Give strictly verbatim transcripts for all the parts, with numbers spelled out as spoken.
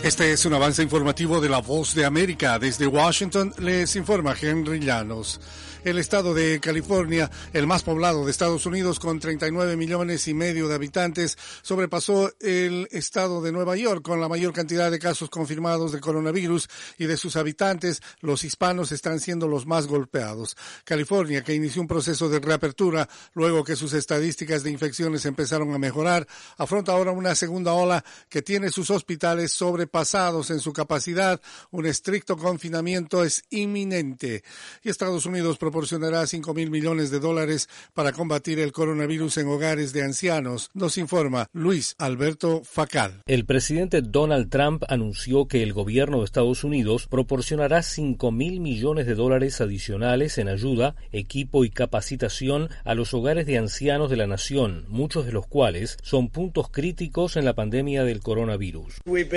Este es un avance informativo de La Voz de América. Desde Washington les informa Henry Llanos. El estado de California, el más poblado de Estados Unidos con treinta y nueve millones y medio de habitantes, sobrepasó el estado de Nueva York con la mayor cantidad de casos confirmados de coronavirus, y de sus habitantes, los hispanos están siendo los más golpeados. California, que inició un proceso de reapertura luego que sus estadísticas de infecciones empezaron a mejorar, afronta ahora una segunda ola que tiene sus hospitales sobrepasados en su capacidad. Un estricto confinamiento es inminente. Y Estados Unidos proporcionará cinco mil millones de dólares para combatir el coronavirus en hogares de ancianos, nos informa Luis Alberto Facal. El presidente Donald Trump anunció que el gobierno de Estados Unidos proporcionará cinco mil millones de dólares adicionales en ayuda, equipo y capacitación a los hogares de ancianos de la nación, muchos de los cuales son puntos críticos en la pandemia del coronavirus.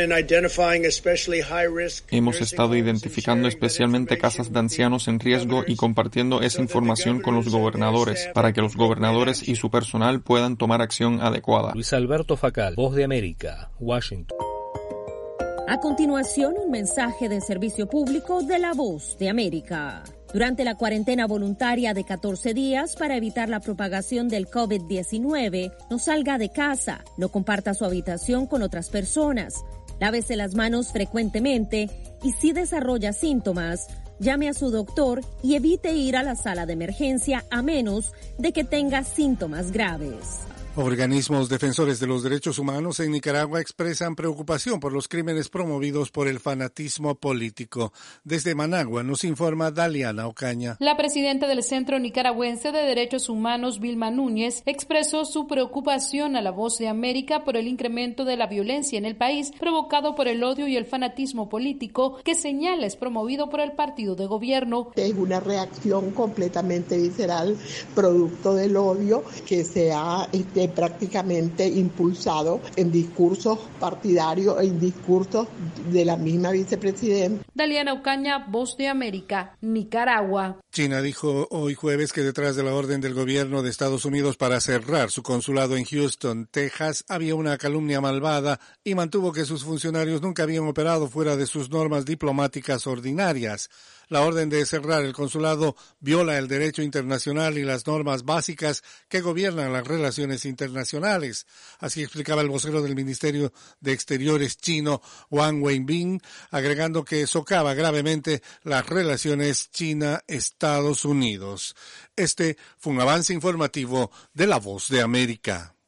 Hemos estado identificando especialmente casas de ancianos en riesgo y compartiendo esa información con los gobernadores para que los gobernadores y su personal puedan tomar acción adecuada. Luis Alberto Facal, Voz de América, Washington. A continuación, un mensaje de servicio público de La Voz de América. Durante la cuarentena voluntaria de catorce días para evitar la propagación del COVID diecinueve, no salga de casa, no comparta su habitación con otras personas, lávese las manos frecuentemente y si desarrolla síntomas, llame a su doctor y evite ir a la sala de emergencia a menos de que tenga síntomas graves. Organismos defensores de los derechos humanos en Nicaragua expresan preocupación por los crímenes promovidos por el fanatismo político. Desde Managua nos informa Daliana Ocaña. La presidenta del Centro Nicaragüense de Derechos Humanos, Vilma Núñez, expresó su preocupación a La Voz de América por el incremento de la violencia en el país provocado por el odio y el fanatismo político que señala es promovido por el partido de gobierno. Es una reacción completamente visceral, producto del odio que se ha este, prácticamente impulsado en discursos partidarios e en discursos de la misma vicepresidenta. Daliana Ocaña, Voz de América, Nicaragua. China dijo hoy jueves que detrás de la orden del gobierno de Estados Unidos para cerrar su consulado en Houston, Texas, había una calumnia malvada y mantuvo que sus funcionarios nunca habían operado fuera de sus normas diplomáticas ordinarias. La orden de cerrar el consulado viola el derecho internacional y las normas básicas que gobiernan las relaciones internacionales. Así explicaba el vocero del Ministerio de Exteriores chino, Wang Wenbin, agregando que socava gravemente las relaciones China-Estados Unidos. Este fue un avance informativo de La Voz de América.